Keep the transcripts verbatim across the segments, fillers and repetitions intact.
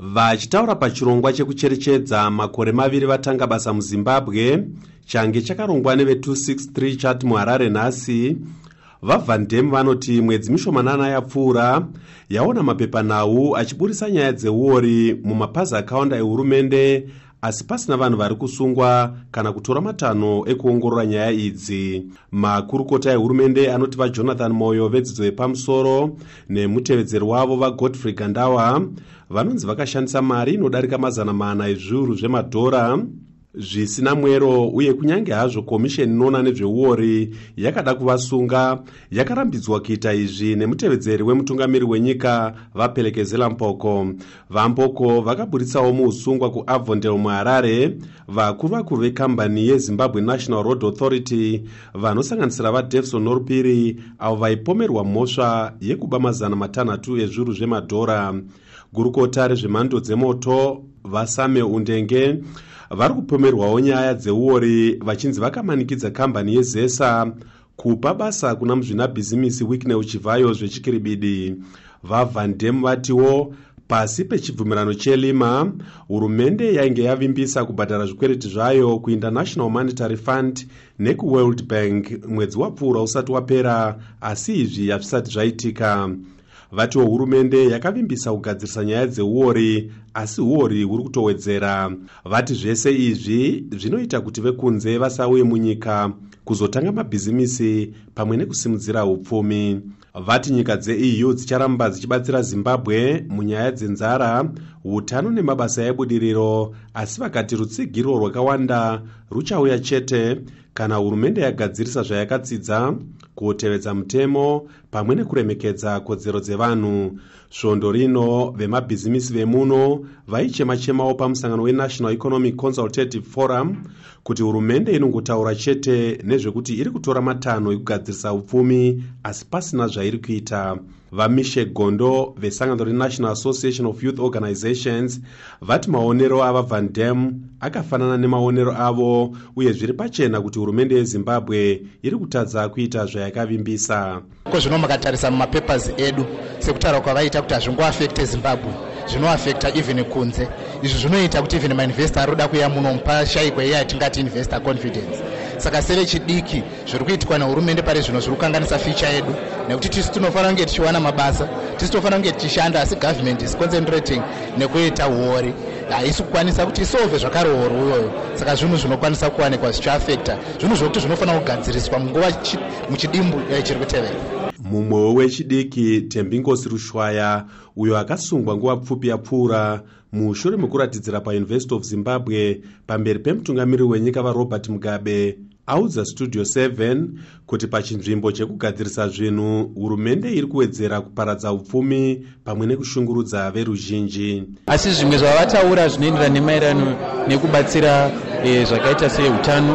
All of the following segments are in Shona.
Vachitaura pachirongwa chekucherechedza makore maviri vatanga basa muZimbabwe change chakarongwa neve two sixty-three chati muHarare nhasi, vaVan Dem vanoti mwedzi mishomanana yapfuura yaona mapepanhau achiburisa nyaya dzeuori mumapazi akawanda ehurumende, asi pasina vanhu vari kusungwa kana kutora matanho ekuongorora nyaya idzi. Makurukota ehurumende anoti vaJonathan Moyo vedzidzo yepamusoro nemutevedzeri wavo vaGodfrey Gandawa vanonzi vakashandisa mari inodarika mazana mana ezviuru zvemadhora zvisina mwero, uye kunyange hazvo komisheni inoona nezveuori yakada kuvasunga, yakarambidzwa kuita izvi nemutevedzeri wemutungamiri wenyika vaPhelekezela Mpoko. VaMpoko vakaburitsawo muusungwa kuAvondale muHarare vakuru vakuru vekambani yeZimbabwe National Road Authority vanosanganisira vaDevson Norupiri avo vaipomerwa mhosva yekuba mazana matanhatu ezviuru zvemadhora. Gurukota rezvemhando dzemoto vaSame Undenge vari kupomerwawo nyaya dzeuori vachinzi vakamanikidza kambani yeZesa kupa basa kuna muzvinabhizimisi Wicknell Uchivhayo zvechikiribidi. VaVan Dem vatiwo pasi pechibvumirano cheLima, hurumende yainge yavimbisa kubhadhara zvikwereti zvayo kuInternational Monetary Fund nekuWorld Bank mwedzi wapfuura usati wapera, asi izvi hazvisati zvaitika. Vatiwo hurumende yakavimbisa kugadzirisa nyaya dzeuori, asi uori huri kutowedzera. Vati zvese izvi zvinoita kuti vekunze vasauye munyika kuzotanga mabhizimisi pamwe nekusimudzira upfumi. Vati nyika dzeE U dzicharamba dzichibatsira Zimbabwe munyaya dzenzara, utano nemabasa ebudiriro, asi vakati rutsigiro rwakawanda ruchauya chete kana hurumende yagadzirisa zvayakatsidza kutevedza mutemo pamwe nekuremekedza kodzero dzevanhu. Svondo rino vemabhizimisi vemuno vaichema-chemawo pamusangano weNational Economic Consultative Forum kuti hurumende inongotaura chete nezvekuti iri kutora matanho ekugadzirisa upfumi asi pasina zvairi kuita. VaMishe Gondo vesangano reNational Association of Youth Organizations vati maonero avaVan Dem akafanana nemaonero avo, uye zviri pachena kuti hurumende yeZimbabwe iri kutadza kuita zvayakavimbisa. Kozvino makatarisa mumapapers edu sekutaura kwavaita kuti hazvingoafekte Zimbabwe, zvinoafekta even kunze. Izvi zvinoita kuti even mainvestor aroda kuya muno pashayikwa iya yatingati investor confidence. Saka seve chidiki zviri kuitwa nehurumende pari zvino zviri kukanganisa future yedu, nekuti tisu tinofanira kunge tichiwana mabasa, tisu tinofanira kunge tichishanda, asi government is concentrating nekuita uori, haisi kukwanisa kuti isolve zvakare uori uyoyo. Saka zvinhu zvinokwanisa kuwanikwa zvichiafekta zvinhu zvokuti zvinofanira kugadziriswa munguva muchidimbu chiri kutevera. Mumwe wechidiki Tembinkosi Rushwaya, uyo akasungwa nguva pfupi yapfuura mushure mekuratidzira paUniversity of Zimbabwe pamberi pemutungamiri wenyika vaRobert Mugabe, audza Studio seven kuti pachinzvimbo chekugadzirisa zvinhu hurumende iri kuwedzera kuparadza upfumi pamwe nekushungurudza veruzhinji. Asi zvimwe zvavataura zvinoenderana nemaererano nekubatsira e, zvakaita seutano,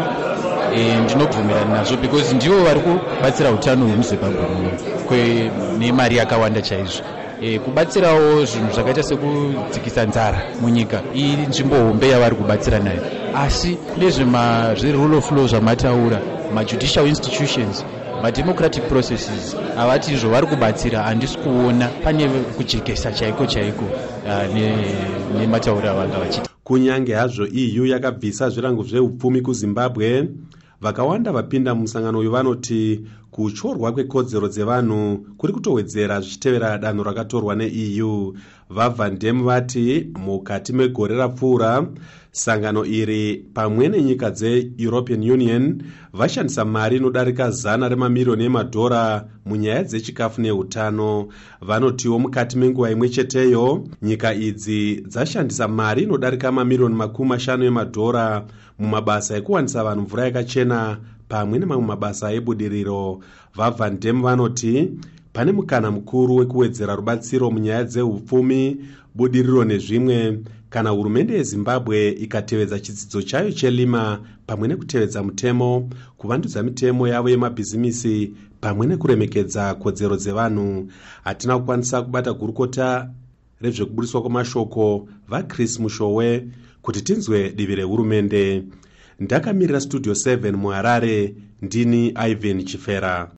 e, ndinobvumirana nazvo because ndivo vari kubatsira utano hwemuZimbabwe muno nemari yakawanda chaizvo. E, kubatsirawo zvinhu zvakaita sekudzikisa nzara munyika iri nzvimbo hombe yavari kubatsira nayo, asi nezvezverule of law zvamataura, majudicial institutions, mademocratic processes havati izvo vari kubatsira. Handisi kuona pane kujekesa chaiko chaiko uh, nemataura avanga vachita. Kunyange hazvo E U yakabvisa zvirango zveupfumi kuZimbabwe, vakawanda vapinda mumusangano uyu vanoti kutyorwa kwekodzero dzevanhu kuri kutowedzera zvichitevera danho rakatorwa neE U. VaVan Dem vati mukati megore rapfuura sangano iri pamwe nenyika dzeEuropean Union vashandisa mari inodarika zana remamirioni emadhora munyaya dzechikafu neutano. Vanotiwo mukati menguva imwe cheteyo nyika idzi dzashandisa mari inodarika mamirioni makumi mashanu emadhora mumabasa ekuwanisa vanhu mvura yakachena pamwe nemamwe mabasa ebudiriro. VaVan Dem vanoti pane mukana mukuru wekuwedzera rubatsiro munyaya dzeupfumi, budiriro nezvimwe kana hurumende yeZimbabwe ikatevedza chidzidzo chayo cheLima pamwe nekutevedza mutemo, kuvandudza mitemo yavo yemabhizimisi pamwe nekuremekedza kodzero dzevanhu. Hatina kukwanisa kubata gurukota rezvekuburiswa kwamashoko vaChris Mushowe kuti tinzwe divi rehurumende. Ndakamirira Studio seven muHarare, ndini Ivan Chifera.